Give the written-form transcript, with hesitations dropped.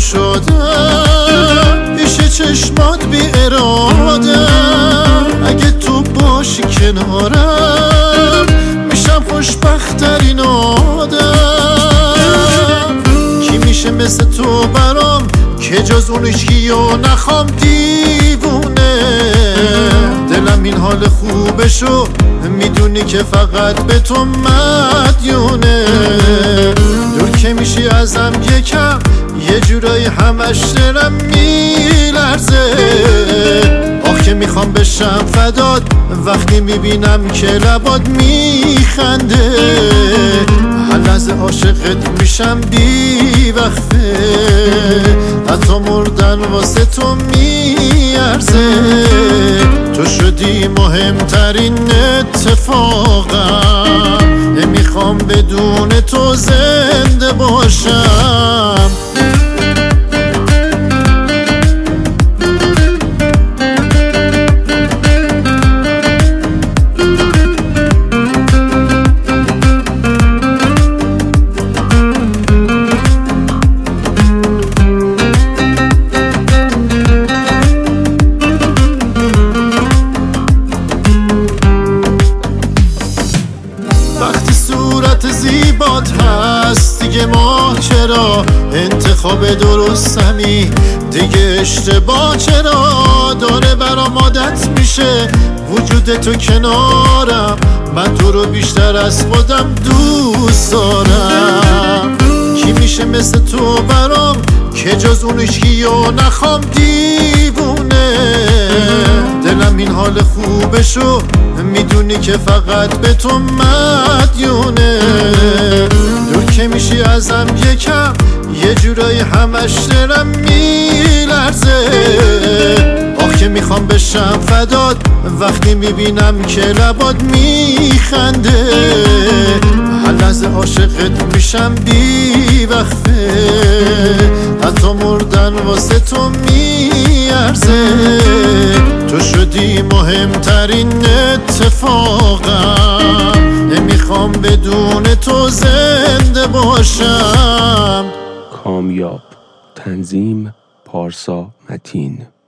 شدم پیش چشمات بی اراده. اگه تو باشی کنارم میشم خوشبخت‌ترین آدم. کی میشه مثل تو برام که جز اون هیچکیو نخوام دیوونه. دلم این حال خوبشو میدونی که فقط به تو مدیونه. دور که میشی ازم یکم یه جورایی همش دلم میلرزه. آخ که میخوام بشم فدات وقتی میبینم که لبات میخنده. هر لحظه عاشقت میشم بی وقفه. حتی مردن واسه تو میارزه. تو شدی مهمترین اتفاقم. نمیخوام بدون تو زنده باشم. زیبات هست دیگه ما چرا انتخاب درستمی دیگه اشتباه چرا داره برام عادت میشه وجود تو کنارم. من تو رو بیشتر از خودم دوست دارم. کی میشه مثل تو برام که جز اون هیچکیو نخوام دیوونه. دلم این حال خوبشو میدونی که فقط به تو مدیونه. دور که میشی ازم یکم یه جورایی همش دلم میلرزه. آخ که میخوام بشم فدات وقتی میبینم که لبات میخنده. هر لحظه عاشقت میشم بی وقفه. حتی مردن واسه تو میارزه. تو شدی مهمترین اتفاقم. نمیخوام بدون تو زنده باشم. کامیاب. تنظیم پارسا متین.